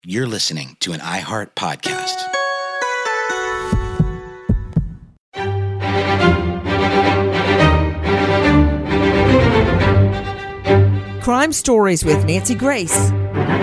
You're listening to an iHeart podcast. Crime Stories with Nancy Grace.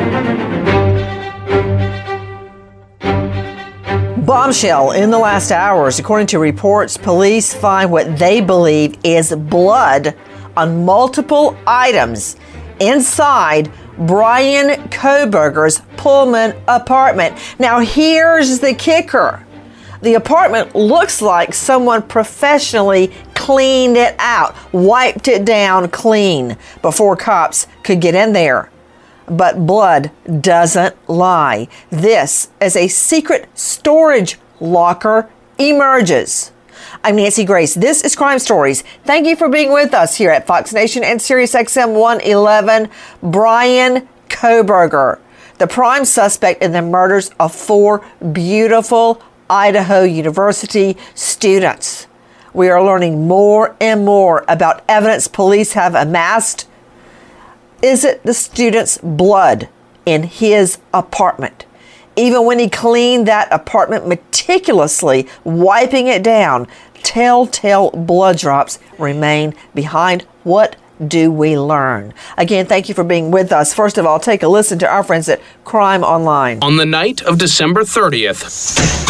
Bombshell in the last hours. According to reports, police find what they believe is blood on multiple items inside Bryan Kohberger's Pullman apartment. Now, here's the kicker. The apartment looks like someone professionally cleaned it out, wiped it down clean before cops could get in there. But blood doesn't lie. This, as a secret storage locker emerges. I'm Nancy Grace. This is Crime Stories. Thank you for being with us here at Fox Nation and Sirius XM 111. Bryan Kohberger, the prime suspect in the murders of 4 beautiful Idaho University students. We are learning more and more about evidence police have amassed. Is it the student's blood in his apartment? Even when he cleaned that apartment meticulously, wiping it down, telltale blood drops remain behind. What do we learn? Again, thank you for being with us. First of all, take a listen to our friends at Crime Online. On the night of December 30th,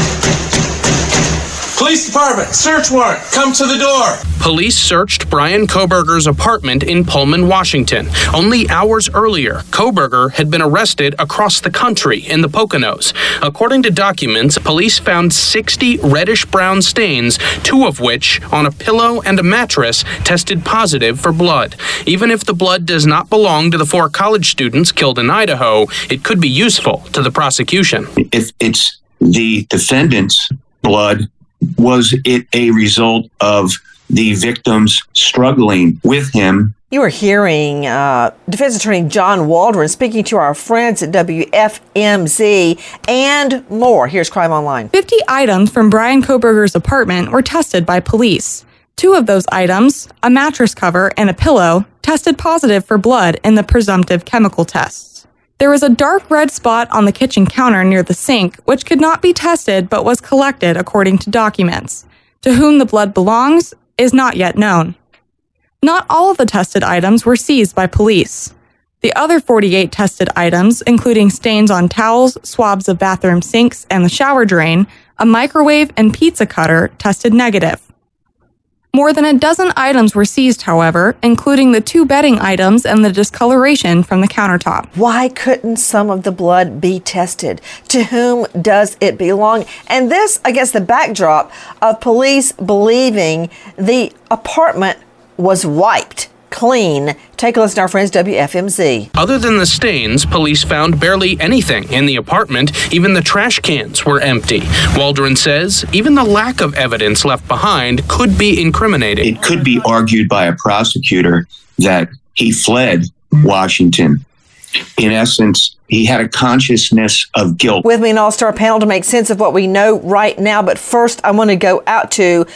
Police Department, search warrant, come to the door. Police searched Bryan Kohberger's apartment in Pullman, Washington. Only hours earlier, Kohberger had been arrested across the country in the Poconos. According to documents, police found 60 reddish-brown stains, 2 of which, on a pillow and a mattress, tested positive for blood. Even if the blood does not belong to the 4 college students killed in Idaho, it could be useful to the prosecution. If it's the defendant's blood, was it a result of the victims struggling with him? You are hearing Defense Attorney John Waldron speaking to our friends at WFMZ and more. Here's Crime Online. 50 items from Bryan Kohberger's apartment were tested by police. 2 of those items, a mattress cover and a pillow, tested positive for blood in the presumptive chemical tests. There was a dark red spot on the kitchen counter near the sink, which could not be tested but was collected according to documents. To whom the blood belongs is not yet known. Not all of the tested items were seized by police. The other 48 tested items, including stains on towels, swabs of bathroom sinks and the shower drain, a microwave and pizza cutter, tested negative. More than a dozen items were seized, however, including the 2 bedding items and the discoloration from the countertop. Why couldn't some of the blood be tested? To whom does it belong? And this, I guess, the backdrop of police believing the apartment was wiped clean. Take a listen to our friends WFMZ. Other than the stains, police found barely anything in the apartment. Even the trash cans were empty. Waldron says even the lack of evidence left behind could be incriminating. It could be argued by a prosecutor that he fled Washington. In essence, he had a consciousness of guilt. With me an all-star panel to make sense of what we know right now. But first, I want to go out to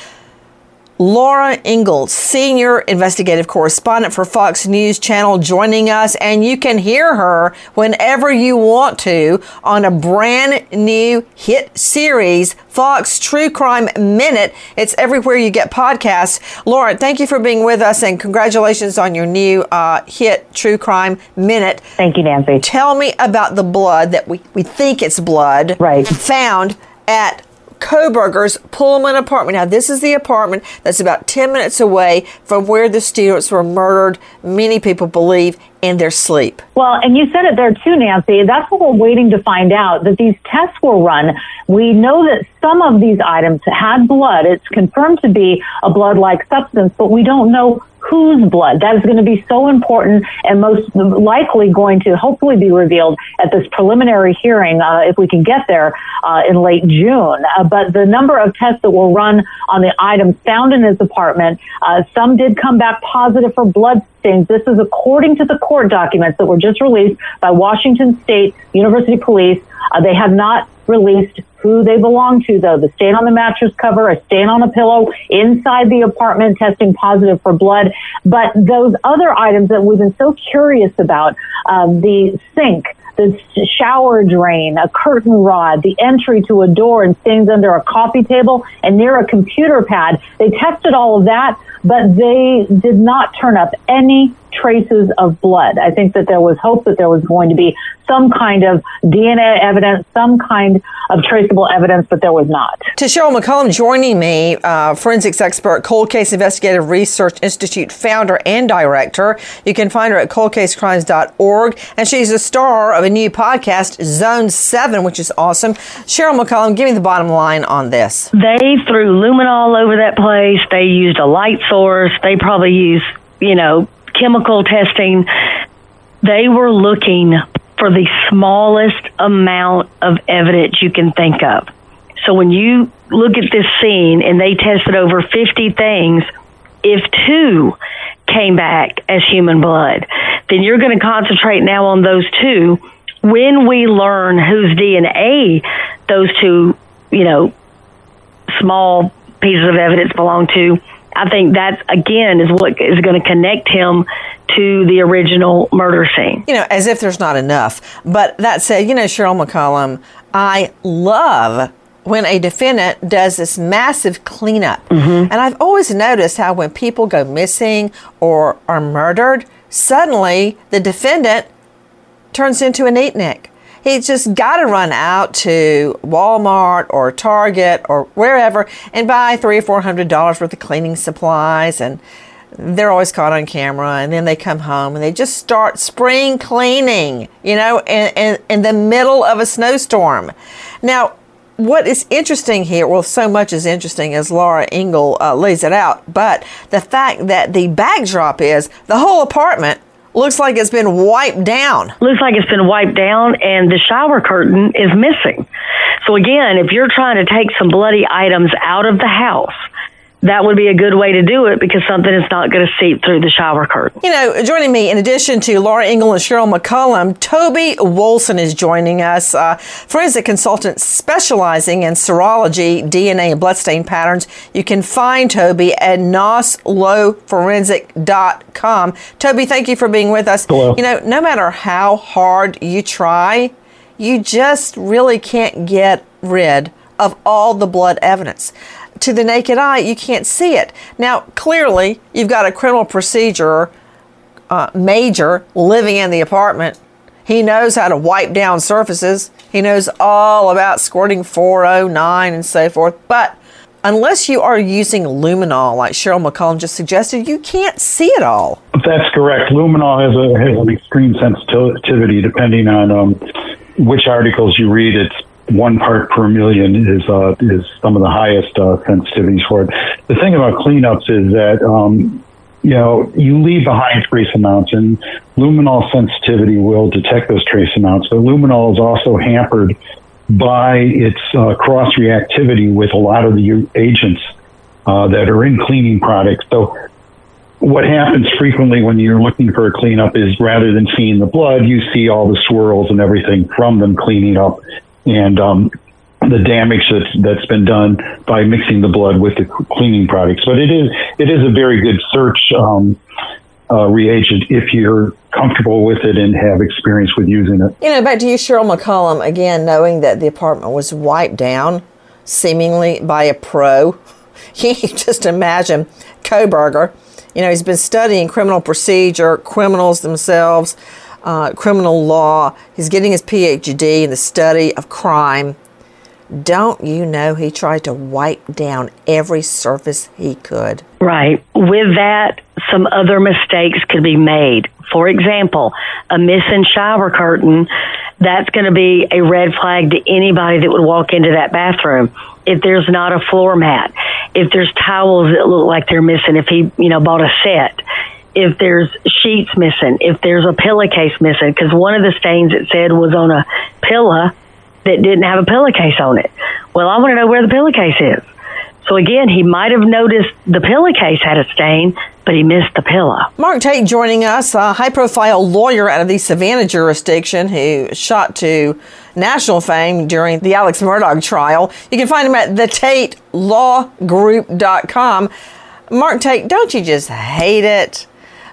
Laura Ingalls, senior investigative correspondent for Fox News Channel, joining us, and you can hear her whenever you want to on a brand new hit series, Fox True Crime Minute. It's everywhere you get podcasts. Laura, thank you for being with us, and congratulations on your new hit True Crime Minute. Thank you, Nancy. Tell me about the blood that we think it's blood, right, found at Kohberger's Pullman apartment. Now, this is the apartment that's about 10 minutes away from where the students were murdered, many people believe, in their sleep. Well, and you said it there too, Nancy. That's what we're waiting to find out, that these tests were run. We know that some of these items had blood. It's confirmed to be a blood-like substance, but we don't know whose blood. That is going to be so important and most likely going to hopefully be revealed at this preliminary hearing, if we can get there, in late June. But the number of tests that were run on the items found in his apartment, some did come back positive for blood stains. This is according to the court documents that were just released by Washington State University Police. They have not released who they belong to, though. The stain on the mattress cover, a stain on a pillow inside the apartment testing positive for blood. But those other items that we've been so curious about, the sink, the shower drain, a curtain rod, the entry to a door and stains under a coffee table and near a computer pad. They tested all of that, but they did not turn up any traces of blood. I think that there was hope that there was going to be some kind of DNA evidence, some kind of traceable evidence, but there was not. To Cheryl McCollum joining me, forensics expert, Cold Case Investigative Research Institute founder and director. You can find her at coldcasecrimes.org, and she's the star of a new podcast, Zone 7, which is awesome. Cheryl McCollum, give me the bottom line on this. They threw luminol over that place. They used a light source. They probably used, chemical testing. They were looking for the smallest amount of evidence you can think of. So when you look at this scene and they tested over 50 things, if 2 came back as human blood, then you're going to concentrate now on those 2. When we learn whose DNA those 2, small pieces of evidence belong to, I think that, again, is what is going to connect him to the original murder scene. As if there's not enough. But that said, Cheryl McCollum, I love when a defendant does this massive cleanup. Mm-hmm. And I've always noticed how when people go missing or are murdered, suddenly the defendant turns into a neatnik. He's just got to run out to Walmart or Target or wherever and buy $300 or $400 worth of cleaning supplies, and they're always caught on camera. And then they come home and they just start spring cleaning, in the middle of a snowstorm. Now, what is interesting here, well, so much is interesting as Laura Ingle lays it out, but the fact that the backdrop is the whole apartment looks like it's been wiped down. Looks like it's been wiped down, and the shower curtain is missing. So again, if you're trying to take some bloody items out of the house, that would be a good way to do it because something is not going to seep through the shower curtain. Joining me, in addition to Laura Ingle and Cheryl McCollum, Toby Wolson is joining us, forensic consultant specializing in serology, DNA, and bloodstain patterns. You can find Toby at noslowforensic.com. Toby, thank you for being with us. Hello. No matter how hard you try, you just really can't get rid of all the blood evidence. To the naked eye, you can't see it. Now, clearly, you've got a criminal procedure major living in the apartment. He knows how to wipe down surfaces. He knows all about squirting 409 and so forth. But unless you are using luminol, like Cheryl McCollum just suggested, you can't see it all. That's correct. Luminol has an extreme sensitivity depending on which articles you read. It's 1 part per million is some of the highest sensitivities for it. The thing about cleanups is that you leave behind trace amounts, and luminol sensitivity will detect those trace amounts. But luminol is also hampered by its cross reactivity with a lot of the agents that are in cleaning products. So what happens frequently when you're looking for a cleanup is rather than seeing the blood, you see all the swirls and everything from them cleaning up, and the damage that's been done by mixing the blood with the cleaning products. But it is a very good search reagent if you're comfortable with it and have experience with using it. Back to you, Cheryl McCollum, again, knowing that the apartment was wiped down seemingly by a pro. You just imagine Kohberger. He's been studying criminal procedure, criminals themselves, criminal law. He's getting his PhD in the study of crime. Don't you know he tried to wipe down every surface he could? Right. With that, some other mistakes could be made. For example, a missing shower curtain, that's going to be a red flag to anybody that would walk into that bathroom. If there's not a floor mat, if there's towels that look like they're missing, if he, bought a set, if there's sheets missing, if there's a pillowcase missing, because one of the stains it said was on a pillow that didn't have a pillowcase on it. Well, I want to know where the pillowcase is. So again, he might have noticed the pillowcase had a stain, but he missed the pillow. Mark Tate joining us, a high-profile lawyer out of the Savannah jurisdiction who shot to national fame during the Alex Murdaugh trial. You can find him at thetatelawgroup.com. Mark Tate, don't you just hate it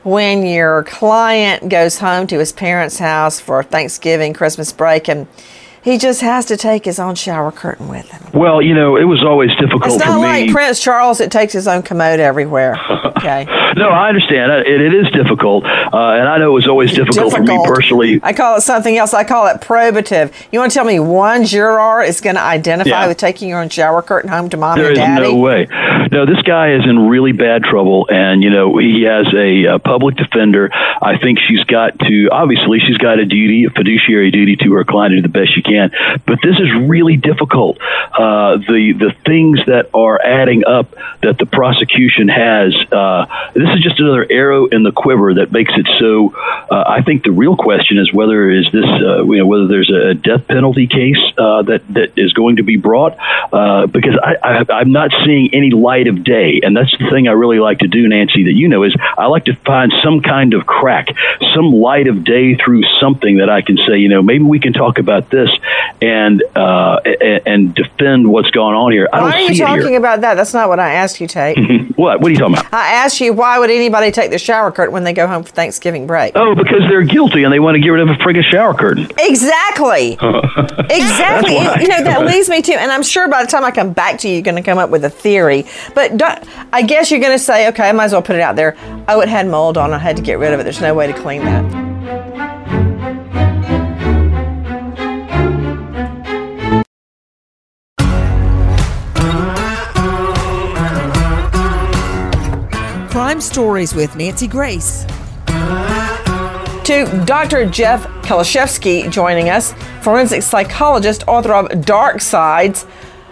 when your client goes home to his parents' house for Thanksgiving, Christmas break, and he just has to take his own shower curtain with him? Well, it was always difficult for me. It's not like Prince Charles that takes his own commode everywhere. Okay. No, I understand. It is difficult, and I know it was always difficult for me personally. I call it something else. I call it probative. You want to tell me one juror is going to identify with taking your own shower curtain home to mom and daddy? There is no way. No, this guy is in really bad trouble, and, he has a public defender. I think she's got a fiduciary duty to her client to do the best she can. But this is really difficult. The things that are adding up that the prosecution has, this is just another arrow in the quiver that makes it so. I think the real question is whether there's a death penalty case that is going to be brought, because I'm not seeing any light of day, and that's the thing I really like to do, Nancy. That is I like to find some kind of crack, some light of day through something that I can say, maybe we can talk about this and defend what's going on here. Why are you talking about that? That's not what I asked you, Tate. What are you talking about? I asked you, why would anybody take the shower curtain when they go home for Thanksgiving break? Oh, because they're guilty and they want to get rid of a friggin' shower curtain. Exactly. Exactly. That leads me to, and I'm sure by the time I come back to you, you're going to come up with a theory. But I guess you're going to say, okay, I might as well put it out there. Oh, it had mold on. I had to get rid of it. There's no way to clean that. Crime Stories with Nancy Grace. To Dr. Jeff Kalashevsky joining us, forensic psychologist, author of Dark Sides.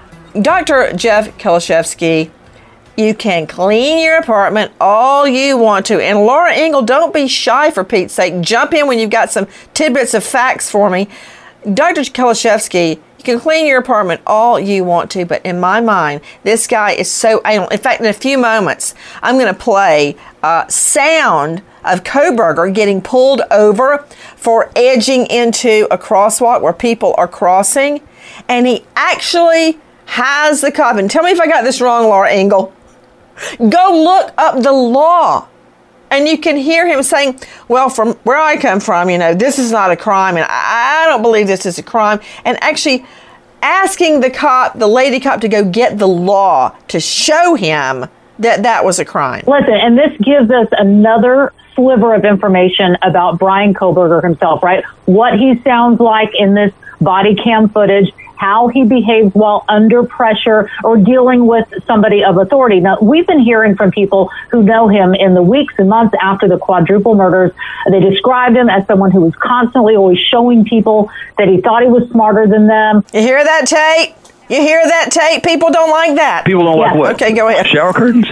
Dr. Jeff Kalashevsky, you can clean your apartment all you want to. And Laura Ingle, don't be shy, for Pete's sake. Jump in when you've got some tidbits of facts for me. Dr. Kalashevsky, you can clean your apartment all you want to, but in my mind, this guy is so anal. In fact, in a few moments, I'm going to play sound of Kohberger getting pulled over for edging into a crosswalk where people are crossing. And he actually has the cop. And tell me if I got this wrong, Laura Ingle. Go look up the law. And you can hear him saying, well, from where I come from, this is not a crime. And I don't believe this is a crime. And actually asking the lady cop to go get the law to show him that was a crime. Listen, and this gives us another sliver of information about Bryan Kohberger himself, right? What he sounds like in this body cam footage, how he behaves while under pressure or dealing with somebody of authority. Now, we've been hearing from people who know him in the weeks and months after the quadruple murders. They described him as someone who was constantly always showing people that he thought he was smarter than them. You hear that, Tate? You hear that, Tate? People don't like that. People don't like what? Okay, go ahead. Shower curtains?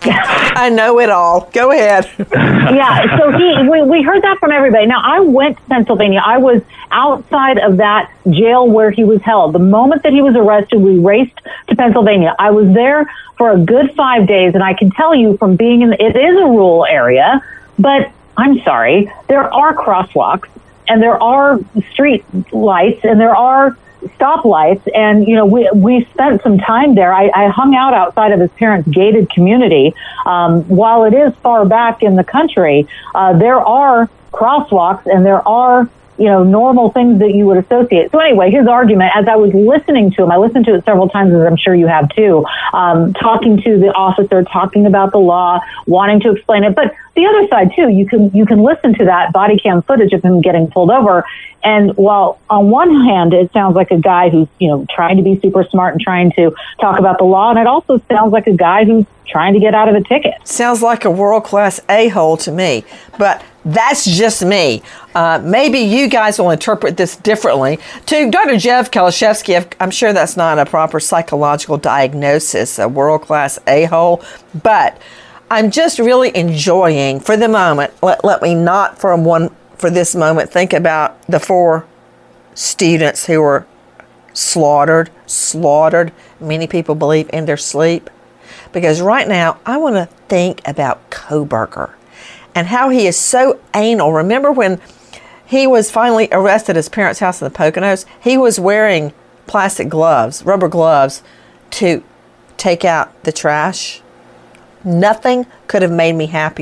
I know it all. Go ahead. Yeah, so we heard that from everybody. Now, I went to Pennsylvania. I was outside of that jail where he was held. The moment that he was arrested, we raced to Pennsylvania. I was there for a good 5 days, and I can tell you from being it is a rural area, but I'm sorry, there are crosswalks, and there are street lights, and there are stoplights, and we spent some time there. I hung out outside of his parents' gated community. While it is far back in the country, there are crosswalks and there are normal things that you would associate. So anyway, his argument, as I was listening to him, I listened to it several times, as I'm sure you have too, talking to the officer, talking about the law, wanting to explain it. But the other side too, you can listen to that body cam footage of him getting pulled over. And while on one hand, it sounds like a guy who's, trying to be super smart and trying to talk about the law. And it also sounds like a guy who's trying to get out of a ticket. Sounds like a world-class a-hole to me. But that's just me. Maybe you guys will interpret this differently. To Dr. Jeff Kalashevsky, I'm sure that's not a proper psychological diagnosis, a world-class a-hole. But I'm just really enjoying, for the moment, let me not for this moment think about the 4 students who were slaughtered, many people believe in their sleep. Because right now, I want to think about Kohberger and how he is so anal. Remember when he was finally arrested at his parents' house in the Poconos? He was wearing plastic gloves, rubber gloves, to take out the trash. Nothing could have made me happier.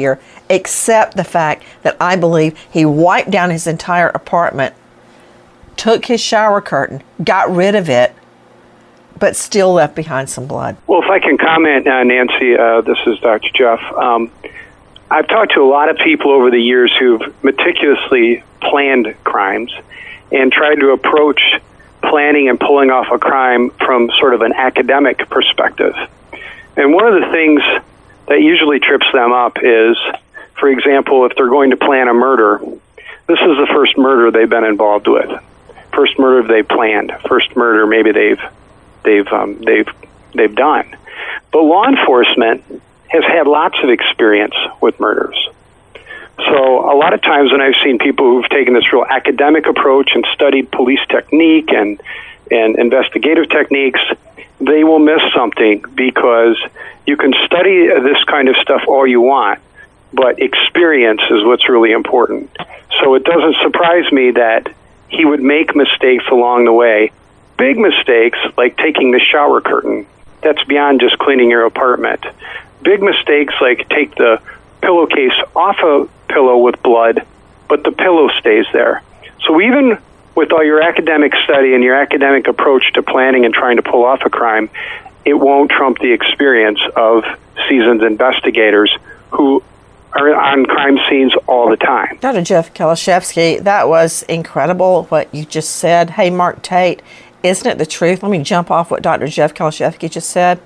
except the fact that I believe he wiped down his entire apartment, took his shower curtain, got rid of it, but still left behind some blood. Well, if I can comment, Nancy, this is Dr. Jeff. I've talked to a lot of people over the years who've meticulously planned crimes and tried to approach planning and pulling off a crime from sort of an academic perspective. And one of the things that usually trips them up is, for example, if they're going to plan a murder, this is the first murder they've been involved with, first murder they planned, first murder maybe they've done. But law enforcement has had lots of experience with murders. So a lot of times when I've seen people who've taken this real academic approach and studied police technique and investigative techniques, they will miss something, because you can study this kind of stuff all you want, but experience is what's really important. So it doesn't surprise me that he would make mistakes along the way. Big mistakes like taking the shower curtain. That's beyond just cleaning your apartment. Big mistakes like take the pillowcase off a pillow with blood, but the pillow stays there. So even with all your academic study and your academic approach to planning and trying to pull off a crime, it won't trump the experience of seasoned investigators who are on crime scenes all the time. Dr. Jeff Kalashevsky, that was incredible what you just said. Hey, Mark Tate, isn't it the truth? Let me jump off what Dr. Jeff Kalashevsky just said.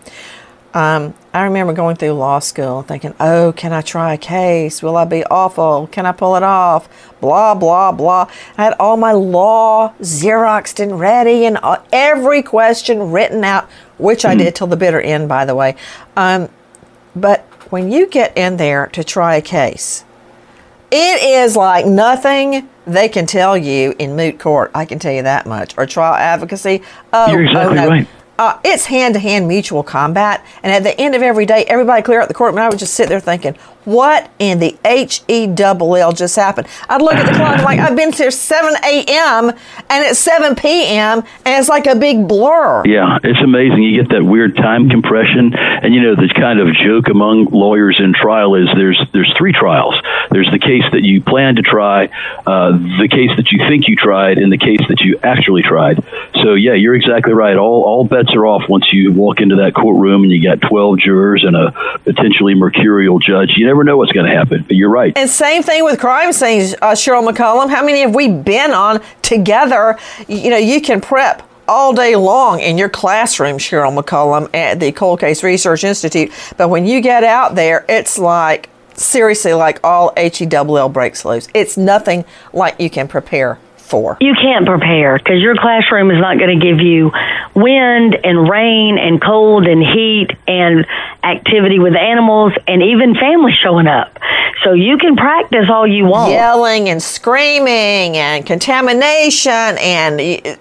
I remember going through law school thinking, oh, can I try a case? Will I be awful? Can I pull it off? Blah, blah, blah. I had all my law Xeroxed and ready and every question written out, which I did till the bitter end, by the way. But when you get in there to try a case, it is like nothing they can tell you in moot court. I can tell you that much. Or trial advocacy. You're exactly right. It's hand-to-hand mutual combat. And at the end of every day, everybody clear out the courtroom. And I would just sit there thinking, what in the H-E-double-L just happened? I'd look at the clock like, I've been here 7 a.m. and it's 7 p.m. and it's like a big blur. Yeah, it's amazing. You get that weird time compression. And, the kind of joke among lawyers in trial is there's 3 trials. There's the case that you plan to try, the case that you think you tried, and the case that you actually tried. So, yeah, you're exactly right. All bets are off once you walk into that courtroom and you got 12 jurors and a potentially mercurial judge. You never know what's going to happen, but you're right. And same thing with crime scenes, Cheryl McCollum. How many have we been on together? You can prep all day long in your classroom, Cheryl McCollum, at the Cold Case Research Institute. But when you get out there, it's like, seriously, like all H-E-double-L breaks loose. It's nothing like you can prepare for. You can't prepare because your classroom is not going to give you wind and rain and cold and heat and activity with animals and even family showing up. So you can practice all you want. Yelling and screaming and contamination and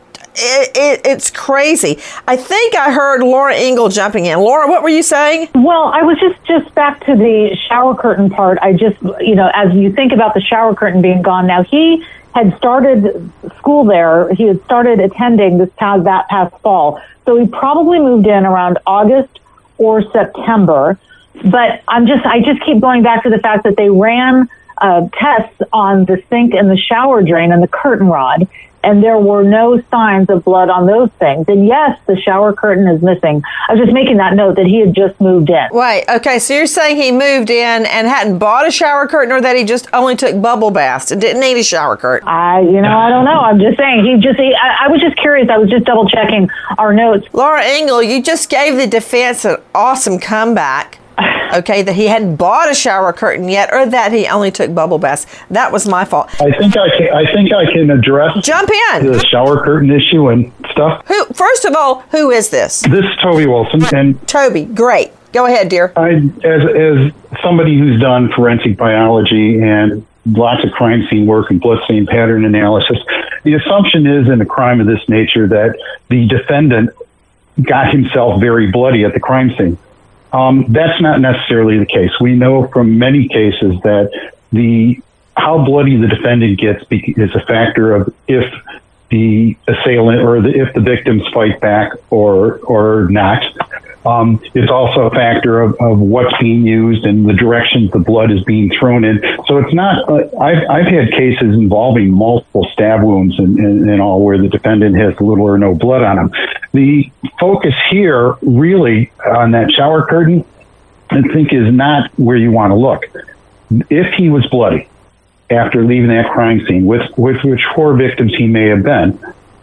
it's crazy. I think I heard Laura Engel jumping in. Laura, what were you saying? Well, I was just back to the shower curtain part. I just, as you think about the shower curtain being gone now, he had started school there. He had started attending that past fall. So he probably moved in around August or September. But I just keep going back to the fact that they ran tests on the sink and the shower drain and the curtain rod, and there were no signs of blood on those things. And yes, the shower curtain is missing. I was just making that note that he had just moved in. Wait, okay, so you're saying he moved in and hadn't bought a shower curtain, or that he just only took bubble baths and didn't need a shower curtain? I don't know. I'm just saying, I was just curious. I was just double checking our notes. Laura Engel, you just gave the defense an awesome comeback. Okay, that he hadn't bought a shower curtain yet, or that he only took bubble baths. That was my fault. I think I can address Jump in. The shower curtain issue and stuff. First of all, who is this? This is Toby Wilson. And Toby, great. Go ahead, dear. As somebody who's done forensic biology and lots of crime scene work and blood stain pattern analysis, the assumption is in a crime of this nature that the defendant got himself very bloody at the crime scene. That's not necessarily the case. We know from many cases that how bloody the defendant gets is a factor of if the assailant or if the victims fight back or not. It's also a factor of what's being used and the directions the blood is being thrown in. So it's not, I've had cases involving multiple stab wounds and all where the defendant has little or no blood on him. The focus here really on that shower curtain, I think, is not where you want to look. If he was bloody after leaving that crime scene, with which 4 victims he may have been,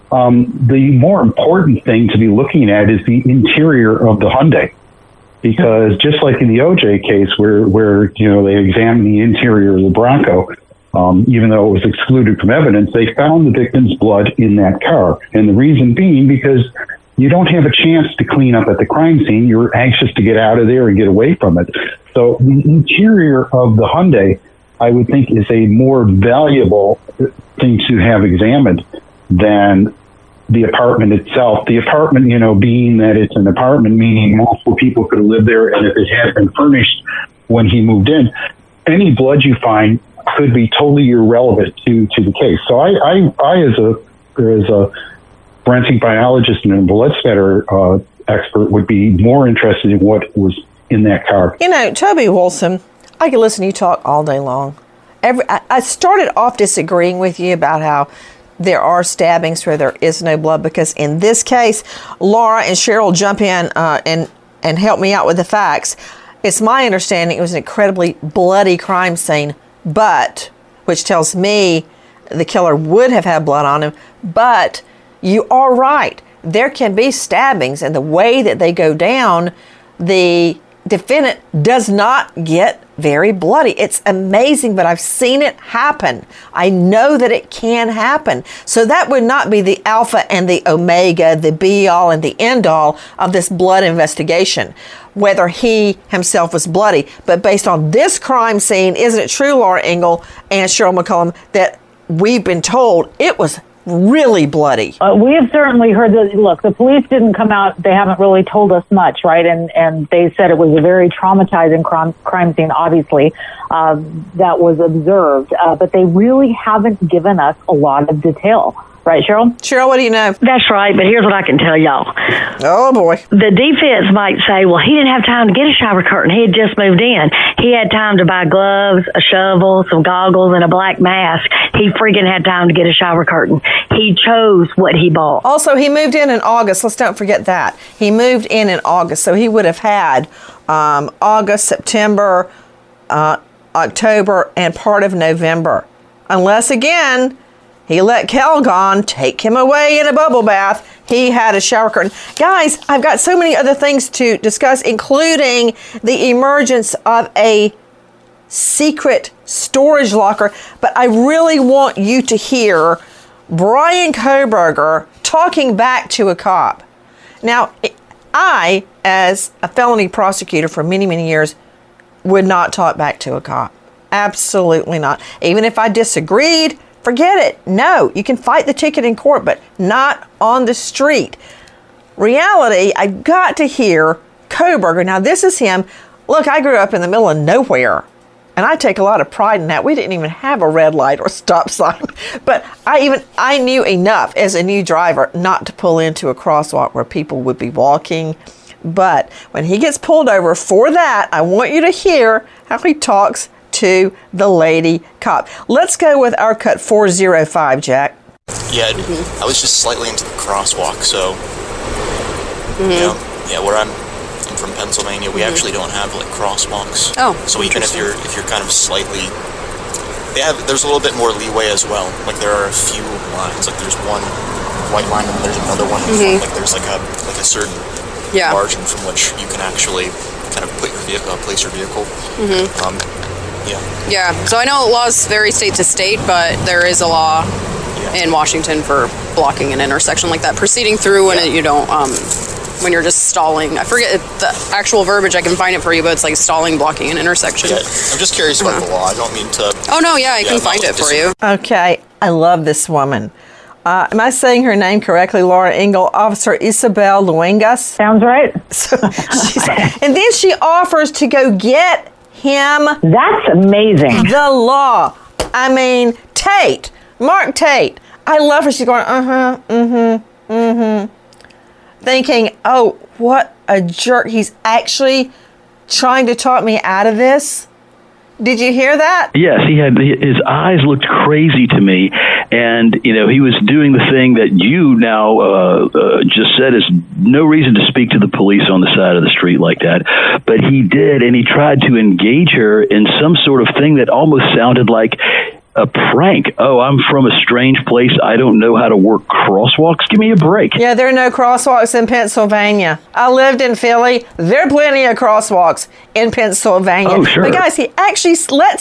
the more important thing to be looking at is the interior of the Hyundai, because just like in the OJ case where they examined the interior of the Bronco, even though it was excluded from evidence, they found the victim's blood in that car. And the reason being because you don't have a chance to clean up at the crime scene. You're anxious to get out of there and get away from it. So the interior of the Hyundai, I would think, is a more valuable thing to have examined than the apartment itself. The apartment, being that it's an apartment, meaning multiple people could live there, and if it had been furnished when he moved in, any blood you find could be totally irrelevant to the case. So I as a forensic biologist and a blood spatter expert would be more interested in what was in that car. Toby Wilson, I could listen to you talk all day long. I started off disagreeing with you about how there are stabbings where there is no blood, because in this case, Laura and Cheryl jump in and help me out with the facts. It's my understanding it was an incredibly bloody crime scene, which tells me the killer would have had blood on him. But you are right. There can be stabbings, and the way that they go down, the defendant does not get very bloody. It's amazing, but I've seen it happen. I know that it can happen. So that would not be the alpha and the omega, the be-all and the end-all of this blood investigation, whether he himself was bloody. But based on this crime scene, isn't it true, Laura Ingle and Cheryl McCollum, that we've been told it was really bloody? We have certainly heard that. Look, the police didn't come out. They haven't really told us much, right? And they said it was a very traumatizing crime scene, obviously, that was observed. But they really haven't given us a lot of detail. Right, Cheryl? Cheryl, what do you know? That's right, but here's what I can tell y'all. Oh, boy. The defense might say, well, he didn't have time to get a shower curtain. He had just moved in. He had time to buy gloves, a shovel, some goggles, and a black mask. He freaking had time to get a shower curtain. He chose what he bought. Also, he moved in August. Let's don't forget that. He moved in August, so he would have had August, September, October, and part of November. Unless, again, he let Calgon take him away in a bubble bath. He had a shower curtain. Guys, I've got so many other things to discuss, including the emergence of a secret storage locker. But I really want you to hear Bryan Kohberger talking back to a cop. Now, I, as a felony prosecutor for many, many years, would not talk back to a cop. Absolutely not. Even if I disagreed, forget it. No, you can fight the ticket in court, but not on the street. Reality, I got to hear Kohberger. Now, this is him. Look, I grew up in the middle of nowhere, and I take a lot of pride in that. We didn't even have a red light or stop sign, but I knew enough as a new driver not to pull into a crosswalk where people would be walking. But when he gets pulled over for that, I want you to hear how he talks to the lady cop. Let's go with our cut 405, Jack. Yeah, I was just slightly into the crosswalk, so where I'm from Pennsylvania, we actually don't have like crosswalks. Oh, so even if you're kind of slightly, there's a little bit more leeway as well. Like there are a few lines, like there's one white line and there's another one. Like there's like a certain margin from which you can actually kind of put your vehicle, place your vehicle. Yeah, so I know laws vary state to state, but there is a law in Washington for blocking an intersection like that, proceeding through when you don't, when you're just stalling. I forget the actual verbiage, I can find it for you, but it's like stalling, blocking an intersection. Yeah, I'm just curious about the law. I don't mean to... Oh, no, I can find it for you. Okay, I love this woman. Am I saying her name correctly, Laura Ingle? Officer Isabel Luengas? Sounds right. And then she offers to go get him. That's amazing. The law. I mean, Tate. Mark Tate. I love her. She's going, thinking, oh, What a jerk. He's actually trying to talk me out of this. Did you hear that? Yes, his eyes looked crazy to me, and he was doing the thing that you now just said is no reason to speak to the police on the side of the street like that. But he did, and he tried to engage her in some sort of thing that almost sounded like a prank. Oh, I'm from a strange place. I don't know how to work crosswalks. Give me a break. Yeah, there are no crosswalks in Pennsylvania. I lived in Philly. There are plenty of crosswalks in Pennsylvania. Oh, sure. But guys, he actually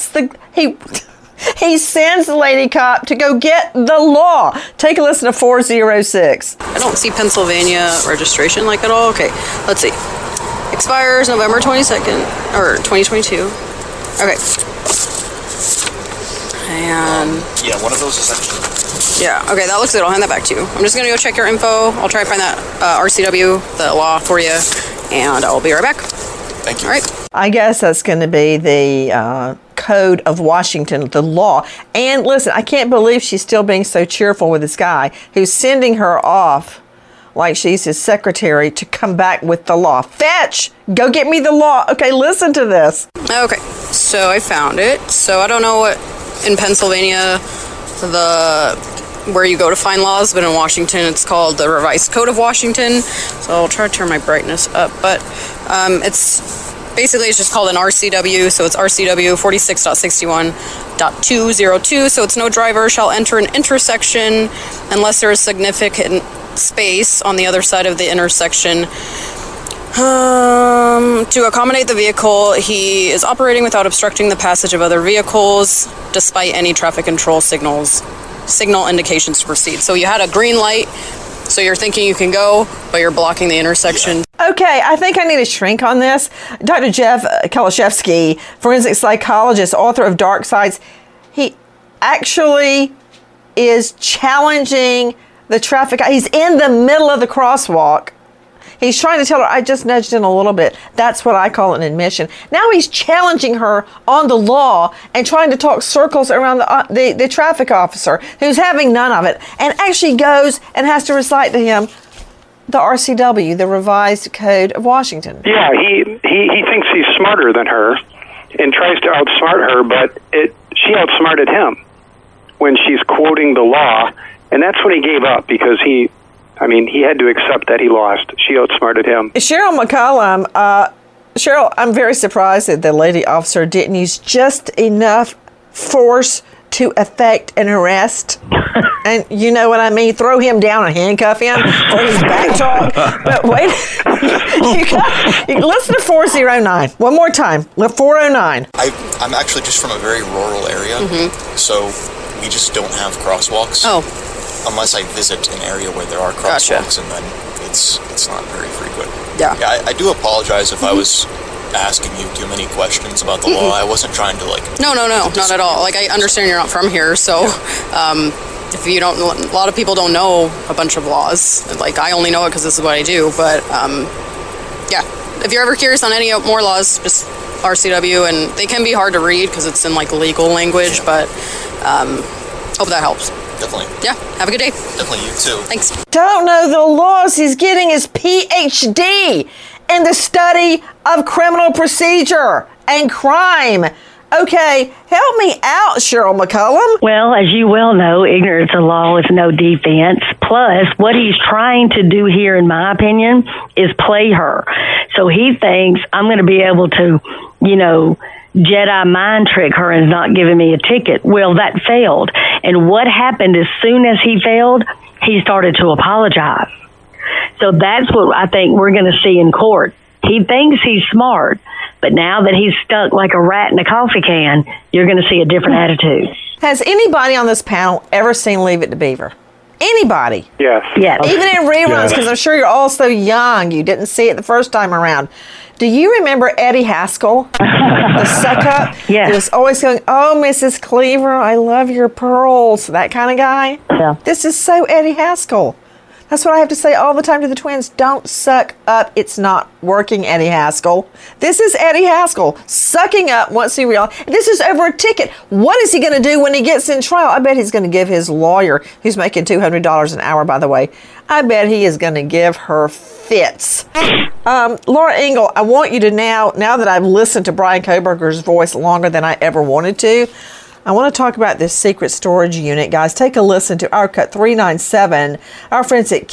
he sends the lady cop to go get the law. Take a listen to 406. I don't see Pennsylvania registration like at all. Okay, let's see. Expires November 22nd, or 2022. Okay. And yeah, one of those is actually. Yeah, okay, that looks good. I'll hand that back to you. I'm just gonna go check your info. I'll try to find that RCW, the law for you, and I'll be right back. Thank you. All right. I guess that's going to be the Code of Washington, the law. And listen, I can't believe she's still being so cheerful with this guy who's sending her off like she's his secretary to come back with the law. Fetch! Go get me the law. Okay, listen to this. Okay, so I found it. So I don't know what in Pennsylvania where you go to find laws, but in Washington it's called the Revised Code of Washington. So I'll try to turn my brightness up, but it's just called an RCW, so it's RCW 46.61.202, so it's no driver shall enter an intersection unless there is significant space on the other side of the intersection. To accommodate the vehicle he is operating without obstructing the passage of other vehicles, despite any traffic control signal indications to proceed. So you had a green light, so you're thinking you can go, but you're blocking the intersection. Okay, I think I need a shrink on this. Dr. Jeff Kalashevsky, forensic psychologist, author of Dark Sides, he actually is challenging the traffic. He's in the middle of the crosswalk. He's trying to tell her, I just nudged in a little bit. That's what I call an admission. Now he's challenging her on the law and trying to talk circles around the traffic officer who's having none of it, and actually goes and has to recite to him the RCW, the Revised Code of Washington. Yeah, he thinks he's smarter than her and tries to outsmart her, but she outsmarted him when she's quoting the law, and that's when he gave up because he had to accept that he lost. She outsmarted him. Cheryl McCollum, Cheryl, I'm very surprised that the lady officer didn't use just enough force to effect an arrest. And you know what I mean? Throw him down and handcuff him for his back talk. But wait, you listen to 409. One more time. 409. I'm actually just from a very rural area, so we just don't have crosswalks. Oh. Unless I visit an area where there are crosswalks, and then it's not very frequent. Yeah. I do apologize if I was asking you too many questions about the law. I wasn't trying to No, not at all. Like, I understand you're not from here, so if you don't, a lot of people don't know a bunch of laws. Like, I only know it because this is what I do. But yeah, if you're ever curious on any more laws, just RCW, and they can be hard to read because it's in like legal language. But hope that helps. Definitely. Yeah. Have a good day. Definitely. You too. Thanks. Don't know the laws. He's getting his PhD in the study of criminal procedure and crime. Okay, help me out, Cheryl McCollum. Well, as you well know, ignorance of law is no defense. Plus, what he's trying to do here, in my opinion, is play her. So he thinks I'm going to be able to, Jedi mind trick her and not giving me a ticket. Well, that failed. And what happened as soon as he failed, he started to apologize. So that's what I think we're going to see in court. He thinks he's smart, but now that he's stuck like a rat in a coffee can, you're going to see a different attitude. Has anybody on this panel ever seen Leave It to Beaver? Anybody? Yes. Even in reruns, because I'm sure you're all so young, you didn't see it the first time around. Do you remember Eddie Haskell, the suck-up? Yes. He was always going, oh, Mrs. Cleaver, I love your pearls, that kind of guy? Yeah. This is so Eddie Haskell. That's what I have to say all the time to the twins. Don't suck up. It's not working, Eddie Haskell. This is Eddie Haskell sucking up once he realizes. This is over a ticket. What is he going to do when he gets in trial? I bet he's going to give his lawyer, who's making $200 an hour, by the way, I bet he is going to give her fits. Laura Ingle, I want you to now that I've listened to Bryan Kohberger's voice longer than I ever wanted to, I want to talk about this secret storage unit. Guys, take a listen to our cut 397, our friends at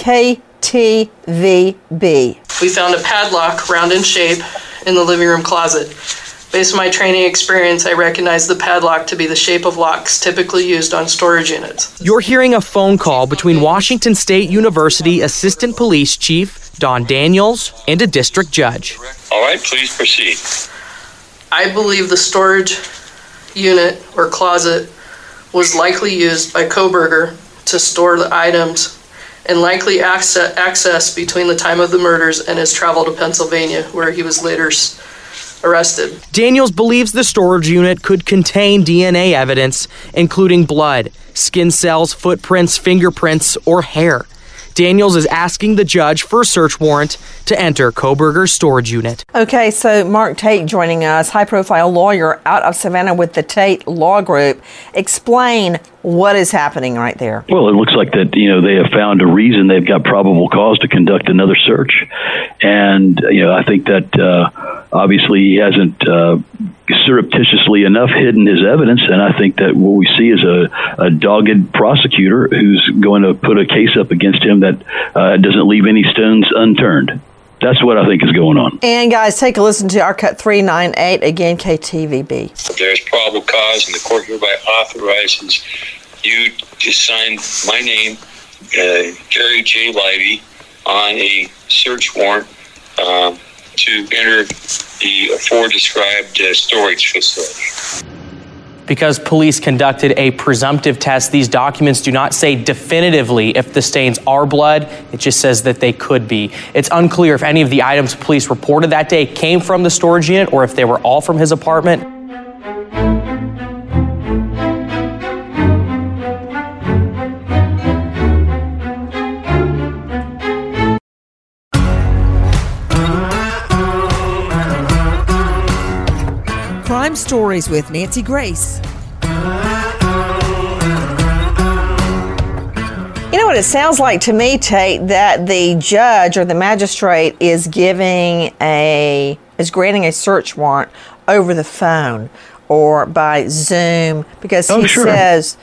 KTVB. We found a padlock round in shape in the living room closet. Based on my training experience, I recognize the padlock to be the shape of locks typically used on storage units. You're hearing a phone call between Washington State University Assistant Police Chief Don Daniels and a district judge. All right, please proceed. I believe the storage unit or closet was likely used by Kohberger to store the items and likely access between the time of the murders and his travel to Pennsylvania, where he was later arrested. Daniels believes the storage unit could contain DNA evidence, including blood, skin cells, footprints, fingerprints, or hair. Daniels is asking the judge for a search warrant to enter Kohberger's storage unit. Okay, so Mark Tate joining us, high-profile lawyer out of Savannah with the Tate Law Group. Explain what is happening right there. Well, it looks like that, they have found a reason. They've got probable cause to conduct another search. And, I think that obviously he hasn't surreptitiously enough hidden his evidence, and I think that what we see is a dogged prosecutor who's going to put a case up against him that doesn't leave any stones unturned. That's what I think is going on. And guys, take a listen to our cut 398, again, KTVB. There's probable cause, and the court hereby authorizes you to sign my name, Gary J. Livey, on a search warrant to enter the aforedescribed storage facility. Because police conducted a presumptive test, these documents do not say definitively if the stains are blood. It just says that they could be. It's unclear if any of the items police reported that day came from the storage unit or if they were all from his apartment. Crime Stories with Nancy Grace. You know what it sounds like to me, Tate, that the judge or the magistrate is granting a search warrant over the phone or by Zoom because he says,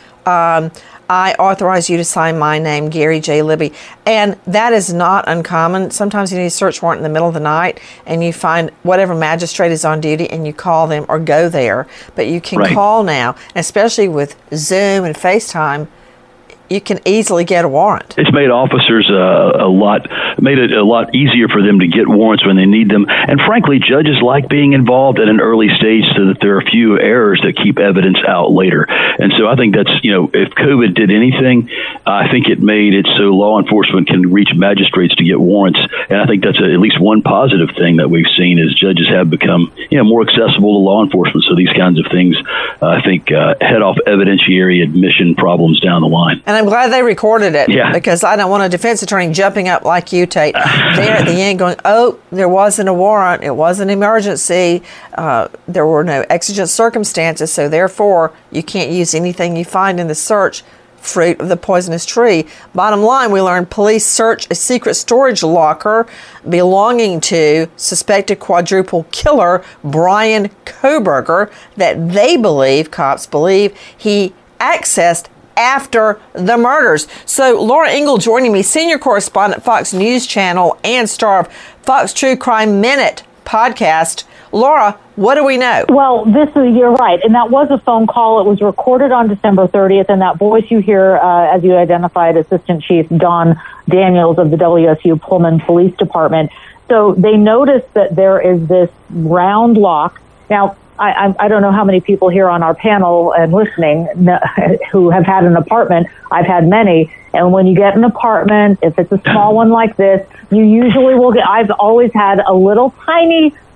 I authorize you to sign my name, Gary J. Libby. And that is not uncommon. Sometimes you need a search warrant in the middle of the night and you find whatever magistrate is on duty and you call them or go there. But you can call now, especially with Zoom and FaceTime, you can easily get a warrant. It's made officers made it a lot easier for them to get warrants when they need them. And frankly, judges like being involved at an early stage so that there are few errors that keep evidence out later. And so I think that's, if COVID did anything, I think it made it so law enforcement can reach magistrates to get warrants. And I think that's at least one positive thing that we've seen is judges have become, more accessible to law enforcement. So these kinds of things, I think, head off evidentiary admission problems down the line. And I'm glad they recorded it because I don't want a defense attorney jumping up like you, Tate, there at the end going, oh, there wasn't a warrant. It was an emergency. There were no exigent circumstances. So therefore, you can't use anything you find in the search fruit of the poisonous tree. Bottom line, we learned police search a secret storage locker belonging to suspected quadruple killer Bryan Kohberger that cops believe he accessed after the murders. So Laura Ingle joining me, senior correspondent, Fox News Channel and star of Fox True Crime Minute podcast. Laura, what do we know? Well, you're right. And that was a phone call. It was recorded on December 30th. And that voice you hear, as you identified, Assistant Chief Don Daniels of the WSU Pullman Police Department. So they noticed that there is this round lock. Now, I don't know how many people here on our panel and listening who have had an apartment. I've had many. And when you get an apartment, if it's a small one like this, you usually will get, I've always had a little tiny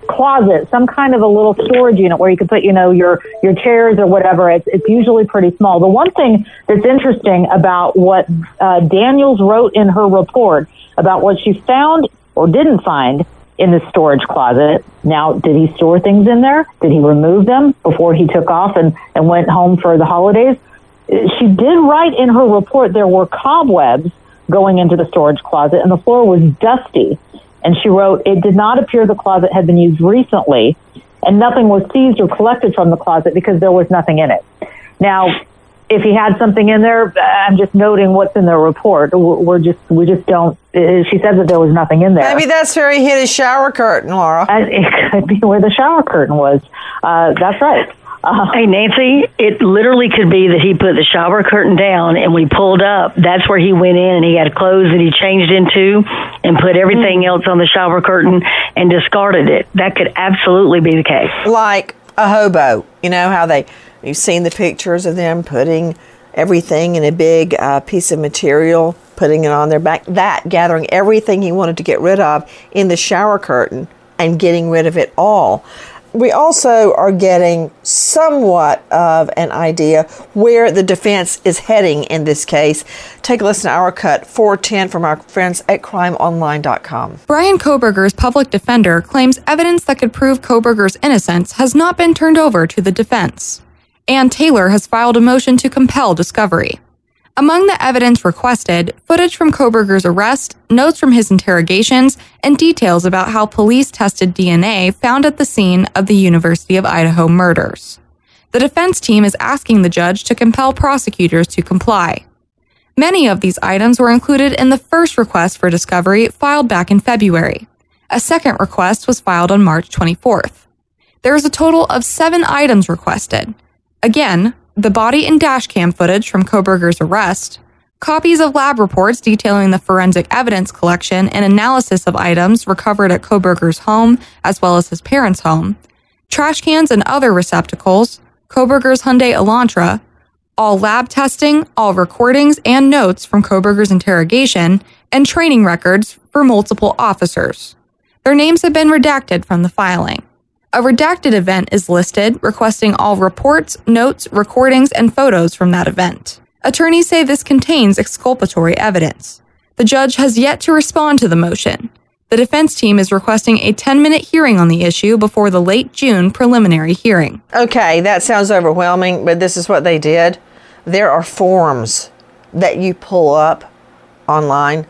closet, some kind of a little storage unit where you can put, your chairs or whatever. It's usually pretty small. The one thing that's interesting about what Daniels wrote in her report about what she found or didn't find in the storage closet. Now, did he store things in there? Did he remove them before he took off and went home for the holidays? She did write in her report there were cobwebs going into the storage closet and the floor was dusty. And she wrote, it did not appear the closet had been used recently and nothing was seized or collected from the closet because there was nothing in it. Now, if he had something in there, I'm just noting what's in the report. We just don't. She said that there was nothing in there. Maybe that's where he hid his shower curtain, Laura. It could be where the shower curtain was. That's right. Hey, Nancy, it literally could be that he put the shower curtain down and we pulled up. That's where he went in and he had clothes that he changed into and put everything else on the shower curtain and discarded it. That could absolutely be the case. Like a hobo. You know how you've seen the pictures of them putting everything in a big piece of material, putting it on their back, gathering everything he wanted to get rid of in the shower curtain and getting rid of it all. We also are getting somewhat of an idea where the defense is heading in this case. Take a listen to our cut 410 from our friends at crimeonline.com. Bryan Kohberger's public defender claims evidence that could prove Kohberger's innocence has not been turned over to the defense. Ann Taylor has filed a motion to compel discovery. Among the evidence requested, footage from Kohberger's arrest, notes from his interrogations, and details about how police tested DNA found at the scene of the University of Idaho murders. The defense team is asking the judge to compel prosecutors to comply. Many of these items were included in the first request for discovery filed back in February. A second request was filed on March 24th. There is a total of 7 items requested. Again, the body and dash cam footage from Kohberger's arrest, copies of lab reports detailing the forensic evidence collection and analysis of items recovered at Kohberger's home as well as his parents' home, trash cans and other receptacles, Kohberger's Hyundai Elantra, all lab testing, all recordings and notes from Kohberger's interrogation, and training records for multiple officers. Their names have been redacted from the filing. A redacted event is listed, requesting all reports, notes, recordings, and photos from that event. Attorneys say this contains exculpatory evidence. The judge has yet to respond to the motion. The defense team is requesting a 10-minute hearing on the issue before the late June preliminary hearing. Okay, that sounds overwhelming, but this is what they did. There are forms that you pull up online,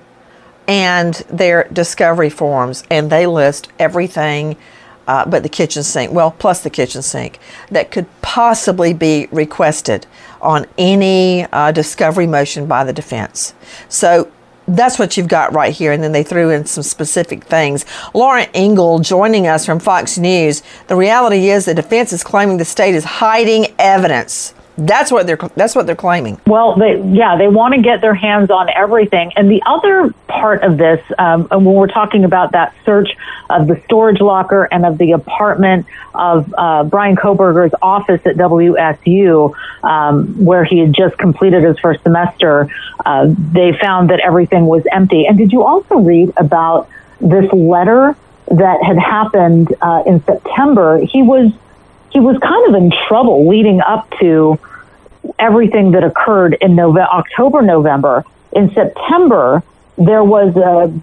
and they're discovery forms, and they list everything but the kitchen sink, plus the kitchen sink, that could possibly be requested on any discovery motion by the defense. So that's what you've got right here, and then they threw in some specific things. Laura Ingle joining us from Fox News. The reality is the defense is claiming the state is hiding evidence. That's what they're claiming. Well, they want to get their hands on everything. And the other part of this, when we're talking about that search of the storage locker and of the apartment of Bryan Kohberger's office at WSU, where he had just completed his first semester, they found that everything was empty. And did you also read about this letter that had happened in September? He was kind of in trouble leading up to everything that occurred in October, November. In September, there's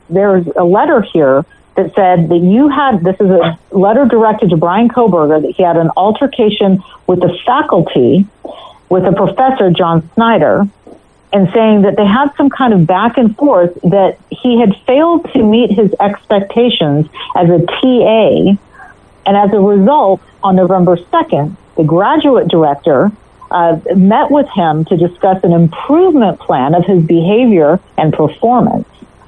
a letter here that said that this is a letter directed to Bryan Kohberger, that he had an altercation with the faculty, with a professor, John Snyder, and saying that they had some kind of back and forth, that he had failed to meet his expectations as a TA. And as a result, on November 2nd, the graduate director met with him to discuss an improvement plan of his behavior and performance.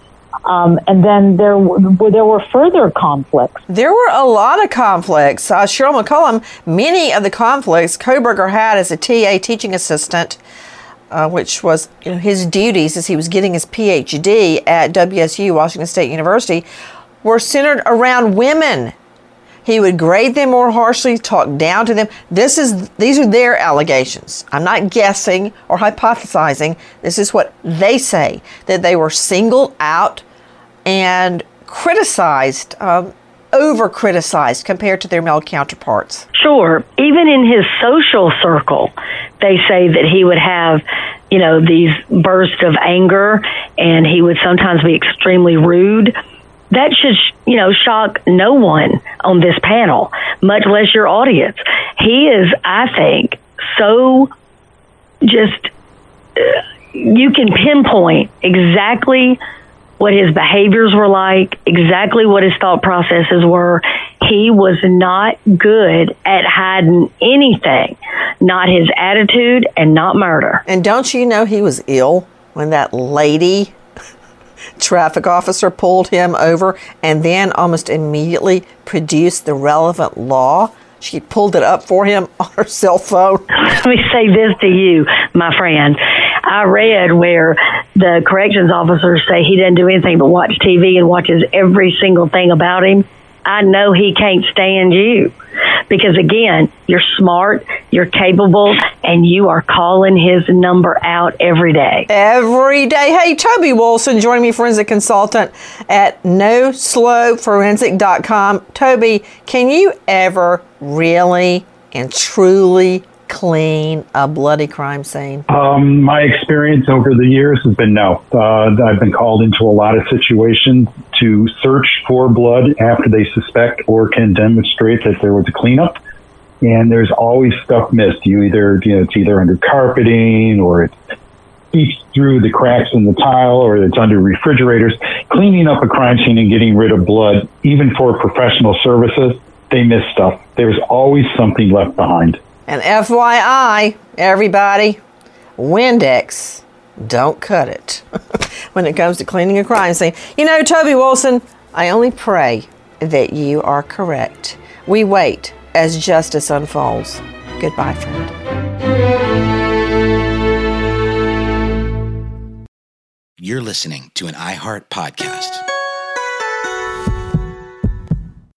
And then there were further conflicts. There were a lot of conflicts. Cheryl McCollum, many of the conflicts Kohberger had as a TA teaching assistant, which was his duties as he was getting his PhD at WSU, Washington State University, were centered around women. He would grade them more harshly, talk down to them. These are their allegations. I'm not guessing or hypothesizing. This is what they say, that they were singled out and criticized over-criticized compared to their male counterparts? Sure. Even in his social circle, they say that he would have, these bursts of anger, and he would sometimes be extremely rude. That should, shock no one on this panel, much less your audience. He is, I think, so just, you can pinpoint exactly what his behaviors were like, exactly what his thought processes were. He was not good at hiding anything, not his attitude and not murder. And don't you know he was ill when that lady traffic officer pulled him over and then almost immediately produced the relevant law? She pulled it up for him on her cell phone. Let me say this to you, my friend. I read where the corrections officers say he doesn't do anything but watch TV and watches every single thing about him. I know he can't stand you because, again, you're smart, you're capable, and you are calling his number out every day. Every day. Hey, Toby Wilson, joining me, forensic consultant at noslowforensic.com. Toby, can you ever really and truly clean a bloody crime scene? My experience over the years has been no. I've been called into a lot of situations to search for blood after they suspect or can demonstrate that there was a cleanup, and there's always stuff missed. It's either under carpeting or it's seeps through the cracks in the tile or it's under refrigerators. Cleaning up a crime scene and getting rid of blood, even for professional services, they miss stuff. There's always something left behind. And FYI, everybody, Windex, don't cut it when it comes to cleaning a crime scene. Toby Wilson, I only pray that you are correct. We wait as justice unfolds. Goodbye, friend. You're listening to an iHeart podcast.